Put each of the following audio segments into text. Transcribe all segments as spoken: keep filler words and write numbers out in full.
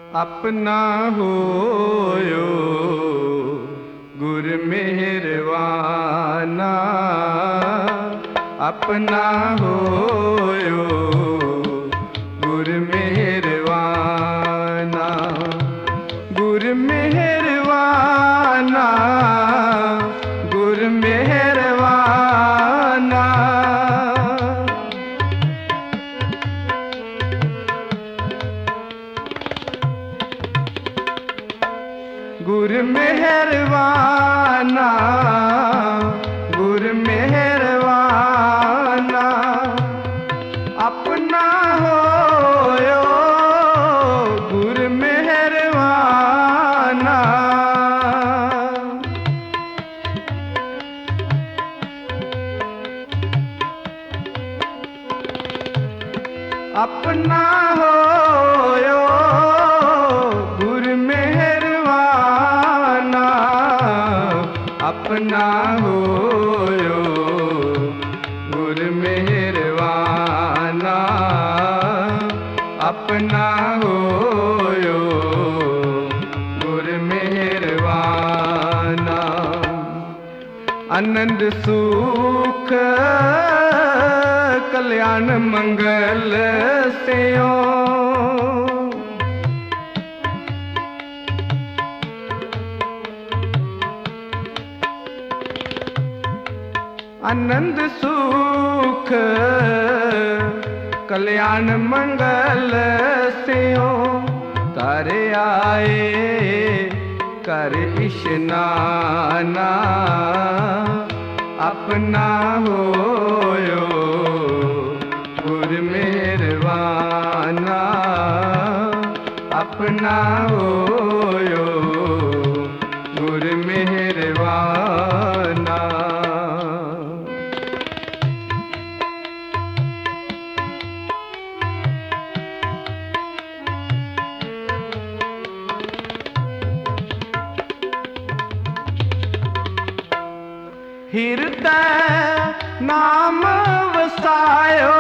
अपना होयो गुर मेहरवाना, अपना होयो गुर मेहरवाना, गुर मेहरवाना, गुर मेहरवाना। गुर मेहरवाना, गुर मेहरवाना, अपना होयो गुर मेहरवाना। अपना होयो गुर मेहरवाना, अपना होयो गुर मेहरवाना, अपना होयो गुर मेहरवाना। आनंद सुख कल्याण मंगल सेयो, आनंद सुख कल्याण मंगल सेयो, कर आए कर इशनाना, अपना होयो गुर मेहरवाना, अपना होयो गुर मेहरवाना। हृदय नाम वसायो,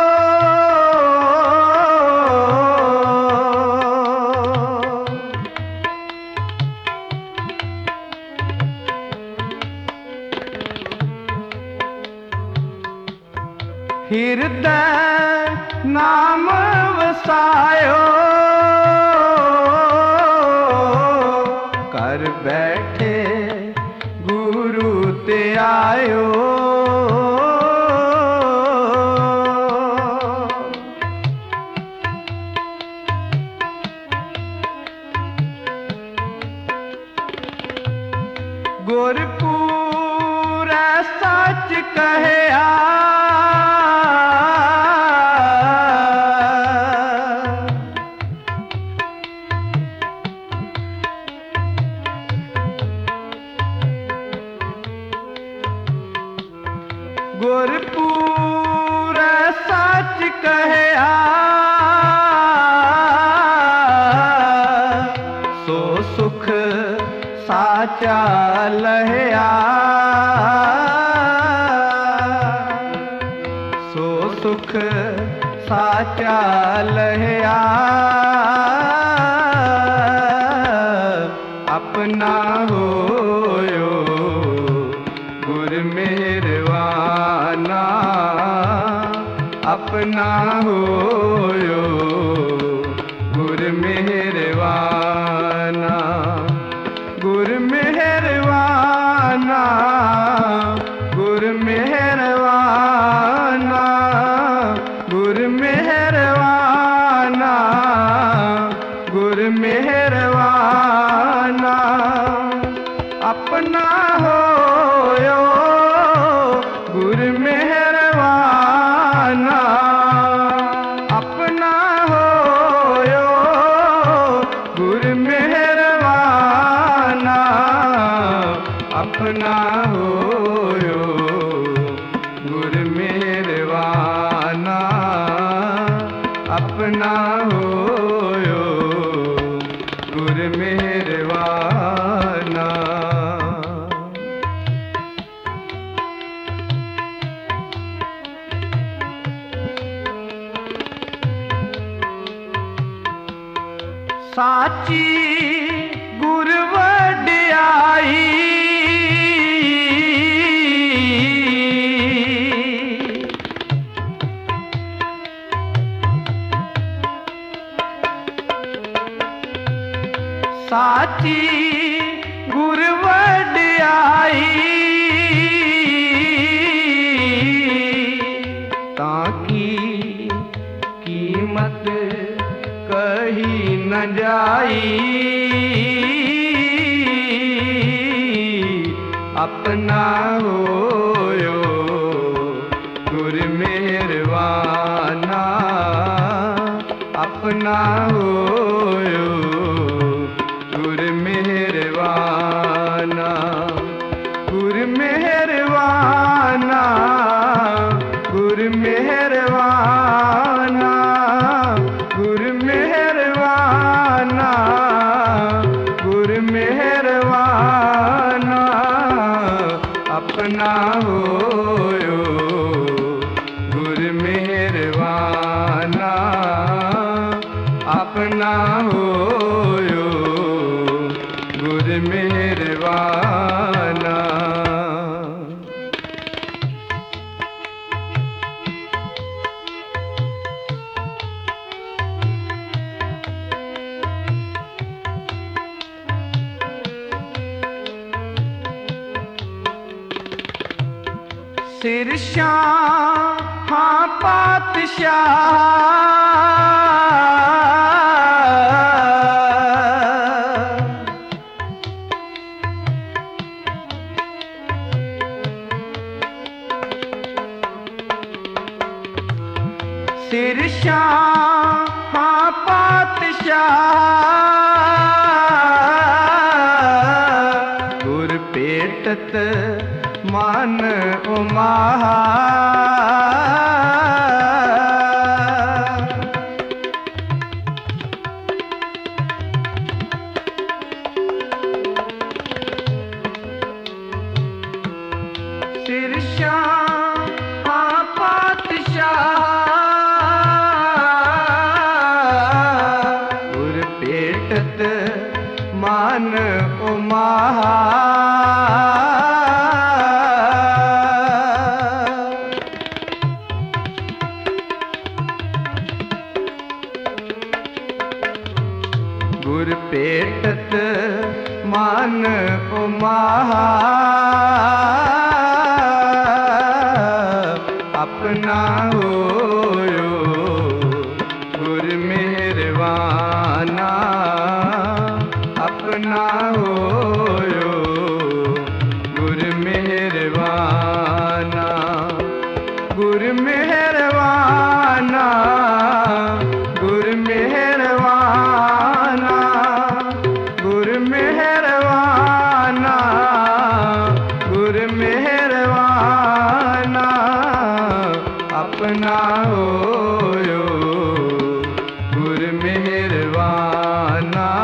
हृदय नाम वसायो, कर बैठे गुरु ते आयो, गुरपुरा सच कहया, गुरपुरा सच कहया, सो सुख साचा लहया, सो सुख साचा लहया, अपना होयो गुर मेहरवाना, अपना होयो गुर मेहरवाना, गुर मेहरवाना, गुर मेहरवाना, गुर मेहरवाना, गुर मेहरवाना। अपना होयो गुर मेहरवाना, अपना होयो गुर मेहरवाना, अपना होयो गुर मेहरवाना, अपना होयो गुर मेहरवाना। साची गुर वड्याई साची गुर वड्याई ताकी कीमत कही न जाई अपना होयो गुर मेहरबाना अपना होयो गुर मेहरबाना गुर मेहरबाना गुर मेहरबाना गुर मेहरबाना गुर मेहरबाना अपना होयो गुर मेहरबाना अपना होयो गुर मेहरबाना। सिरशाह हाँ पातशाह सिरशाह हाँ पातशाह गुर पेटत मान उमाहा सिरशाह हाँ पातशाह गुर पेटत मान उमाहा गुर पेटत मान उमाहा अपना होयो गुर मेहरबाना अपना होयो गुर मेहरबाना गुर मेहरबाना गुर मेहरबाना गुर मेहरबाना गुर मेहरबाना अपना होयो गुर मेहरबाना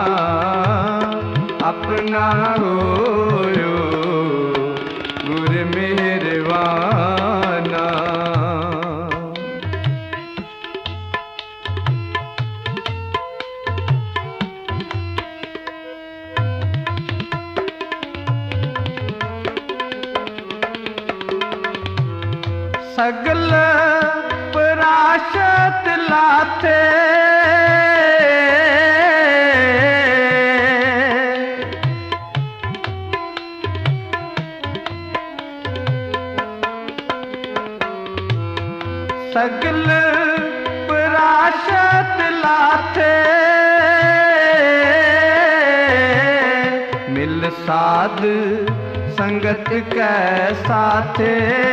अपना होयो गुर मेहरबाना। सगल पराशत लाथे सगल पराशत लाथे मिल साध संगत कै साथे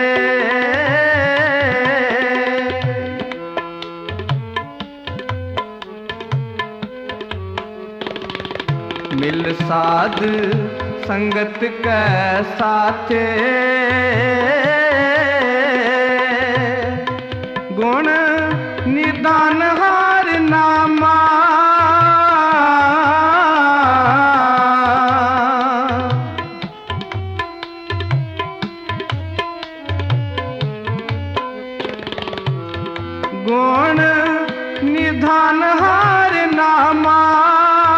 मिल साध संगत कै साथे गुण निदान हार नामा गुण निधान हार नामा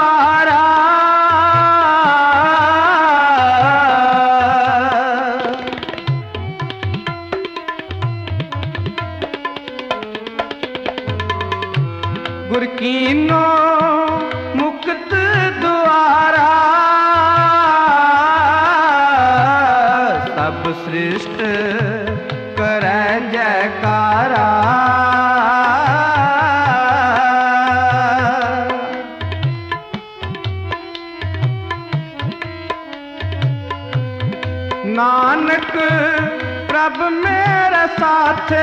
दुआरा। गुर कीनो मुक्त द्वारा, सब सृष्ट करे जयकारा। नानक प्रभ मेरे साथे,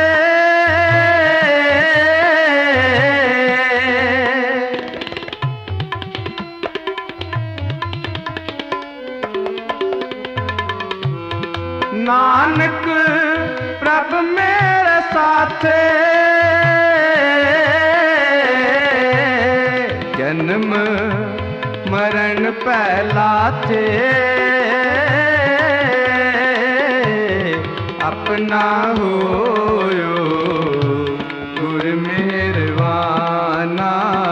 नानक प्रभ मेरे साथे। जन्म मरण पहला थे, अपना होयो गुर मेहरबाना।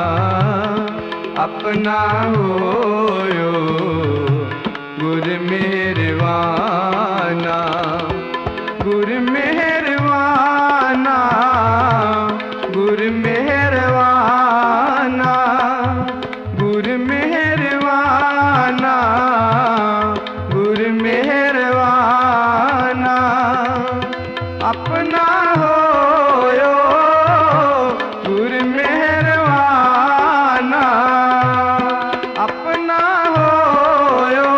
अपना होयो गुर मेहरबाना। गुर मेहरबाना, गुर मेहरबाना, गुर मेहरबाना, गुर मेहरबाना। अपना होयो गुर मेहरबाना। अपना होयो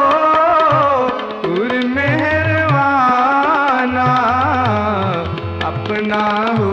गुर मेहरबाना। अपना हो